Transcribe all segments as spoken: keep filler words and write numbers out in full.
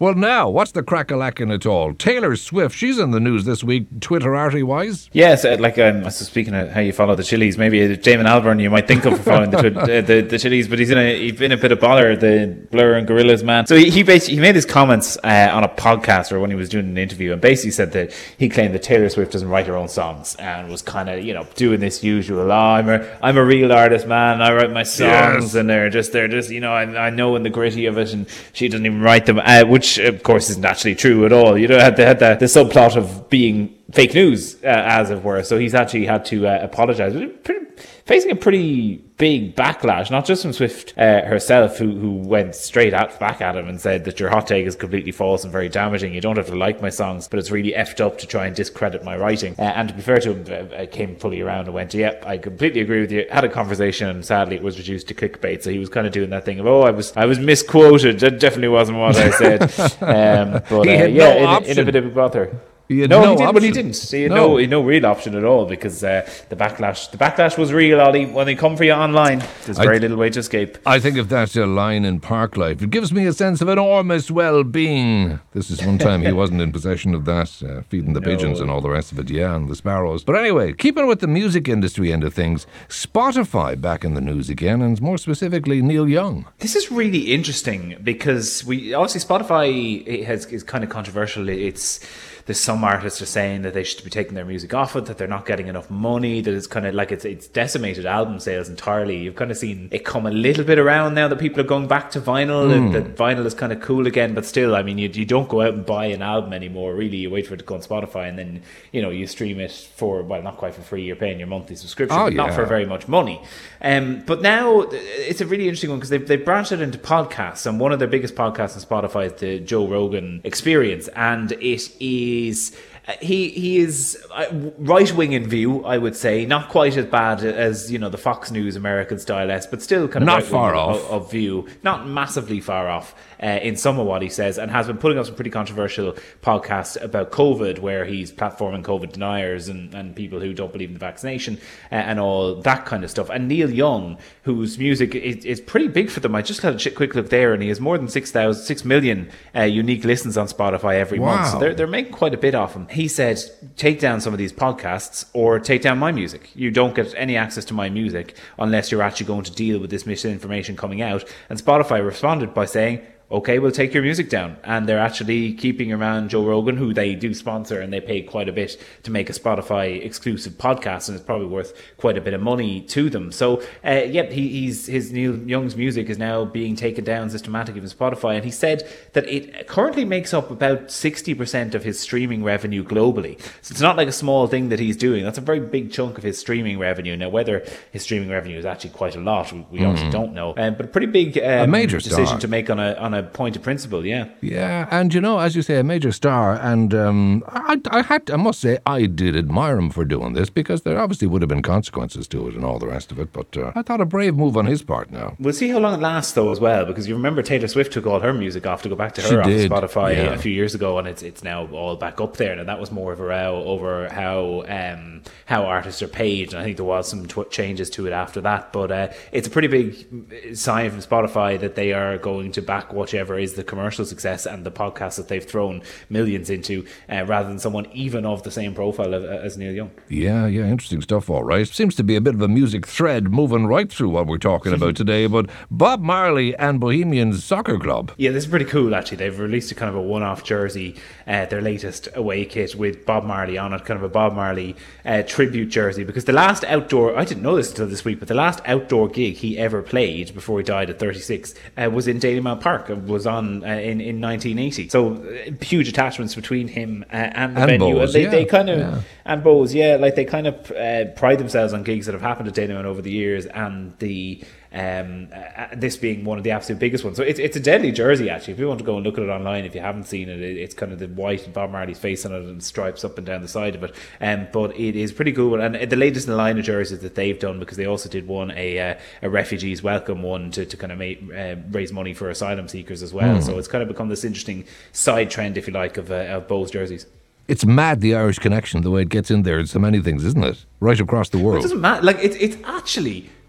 Well, now, what's the crack-a-lackin' at all? Taylor Swift, she's in the news this week, Twitter-arty-wise. Yes, uh, like um, speaking of how you follow the Chili's, maybe Damon Albarn you might think of for following the, uh, the the Chili's, but he's in a he's been a bit of bother, the Blur and Gorillaz man. So he he, basically, he made his comments uh, on a podcast or when he was doing an interview, and basically said that he claimed that Taylor Swift doesn't write her own songs and was kind of, you know, doing this usual, oh, I'm a I'm a real artist, man. I write my songs, yes. and they're just they're just you know I I know in the gritty of it, and she doesn't even write them, uh, which of course isn't actually true at all. You know, they had the, the subplot of being fake news, uh, as it were. So he's actually had to uh, apologise, pretty, facing a pretty big backlash, not just from Swift uh, herself, who who went straight at, back at him and said that your hot take is completely false and very damaging. You don't have to like my songs, but it's really effed up to try and discredit my writing. Uh, and to be fair to him, uh, came fully around and went, yep, I completely agree with you. Had a conversation, and sadly it was reduced to clickbait. So he was kind of doing that thing of, oh, I was I was misquoted. That definitely wasn't what I said. um, but uh, he had yeah, no in, in a bit of a bother. He had no, no he didn't. option. Well, he didn't. He had no, no, no real option at all, because uh, the backlash, the backlash was real, Ollie. When they come for you online, there's very I, little way to escape. I think if that's a line in Park Life, it gives me a sense of enormous well-being. This is one time he wasn't in possession of that, uh, feeding the no. pigeons and all the rest of it, yeah, and the sparrows. But anyway, keeping with the music industry end of things, Spotify back in the news again, and more specifically, Neil Young. This is really interesting because we obviously Spotify it has is kind of controversial. It's There's some artists are saying that they should be taking their music off it, that they're not getting enough money, that it's kind of like it's it's decimated album sales entirely. You've kind of seen it come a little bit around now that people are going back to vinyl, mm. that, that vinyl is kind of cool again, but still, I mean, you you don't go out and buy an album anymore, really. You wait for it to go on Spotify, and then, you know, you stream it for, well, not quite for free, you're paying your monthly subscription, oh, but yeah. not for very much money. Um, but now, it's a really interesting one, because they've, they've branched it into podcasts, and one of their biggest podcasts on Spotify is the Joe Rogan Experience, and it is... Uh, he he is uh, right wing in view, I would say, not quite as bad as, you know, the Fox News American style S, but still kind of not right far of, off of view, not massively far off uh, in some of what he says, and has been putting up some pretty controversial podcasts about COVID, where he's platforming COVID deniers and, and people who don't believe in the vaccination uh, and all that kind of stuff. And Neil Young, whose music is, is pretty big for them, I just had a quick look there, and he has more than six thousand, six million uh, unique listens on Spotify every wow. month. So they're they're making quite a bit off him. He said, take down some of these podcasts or take down my music. You don't get any access to my music unless you're actually going to deal with this misinformation coming out. And Spotify responded by saying, okay, we'll take your music down. And they're actually keeping around Joe Rogan, who they do sponsor, and they pay quite a bit to make a Spotify exclusive podcast, and it's probably worth quite a bit of money to them. So, uh, yeah, he, he's his Neil Young's music is now being taken down systematically from Spotify, and he said that it currently makes up about sixty percent of his streaming revenue globally. So it's not like a small thing that he's doing. That's a very big chunk of his streaming revenue. Now, whether his streaming revenue is actually quite a lot, we, we mm. obviously don't know. Um, but a pretty big um, a major decision star. to make on a on a point of principle, yeah. Yeah, and you know, as you say, a major star, and um, I, I had, I must say, I did admire him for doing this, because there obviously would have been consequences to it and all the rest of it, but uh, I thought a brave move on his part now. We'll see how long it lasts, though, as well, because you remember Taylor Swift took all her music off to go back to her she off did. Spotify yeah. a few years ago, and it's it's now all back up there. Now, that was more of a row over how um, how artists are paid, and I think there was some tw- changes to it after that, but uh, it's a pretty big sign from Spotify that they are going to back whichever is the commercial success and the podcast that they've thrown millions into, uh, rather than someone even of the same profile as, as Neil Young. Yeah, yeah, interesting stuff, all right. Seems to be a bit of a music thread moving right through what we're talking about today, but Bob Marley and Bohemian Soccer Club. Yeah, this is pretty cool, actually. They've released a kind of a one-off jersey, uh, their latest away kit with Bob Marley on it, kind of a Bob Marley uh, tribute jersey, because the last outdoor, I didn't know this until this week, but the last outdoor gig he ever played before he died at thirty-six uh, was in Dalymount Park. It was on uh, in, in nineteen eighty. So uh, huge attachments between him uh, and the and venue. Bose, and they, yeah. they kind of yeah. and Bose, yeah, like they kind of uh, pride themselves on gigs that have happened at Dalymount over the years, and the um, uh, this being one of the absolute biggest ones. So it's it's a deadly jersey, actually. If you want to go and look at it online, if you haven't seen it, it it's kind of the white and Bob Marley's face on it and stripes up and down the side of it. Um, but it is pretty cool, and the latest in the line of jerseys that they've done, because they also did one a uh, a refugees welcome one to, to kind of make, uh, raise money for asylum seekers as well. Mm. So it's kind of become this interesting side trend, if you like, of, uh, of Bose jerseys. It's mad, the Irish connection, the way it gets in there in so many things, isn't it? Right across the world. It doesn't matter. Like, it, it's actually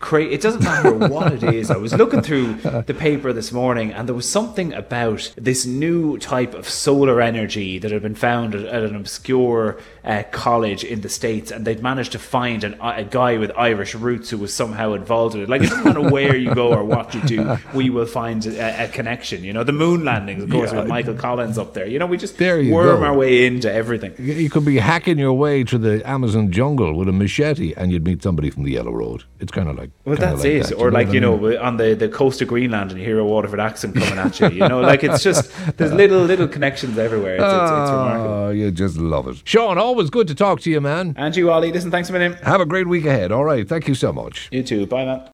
cra- it doesn't matter what it is. I was looking through the paper this morning, and there was something about this new type of solar energy that had been found at, at an obscure uh, college in the States, and they'd managed to find an, a guy with Irish roots who was somehow involved in it. Like, it doesn't matter where you go or what you do, we will find a, a connection. You know, the moon landings, of course, yeah. with Michael Collins up there. You know, we just worm go. our way into everything. You could be hacking your way through the Amazon jungle with a machete, and you'd meet somebody from the Yellow Road. It's kind of like well, that's like it. That, or you know like you know, I mean? on the, the coast of Greenland, and you hear a Waterford accent coming at you. You know, like it's just there's little little connections everywhere. It's, it's, it's remarkable. Oh, you just love it, Sean. Always good to talk to you, man. And you, Ollie. Listen, thanks a million. Have a great week ahead. All right, thank you so much. You too. Bye, man.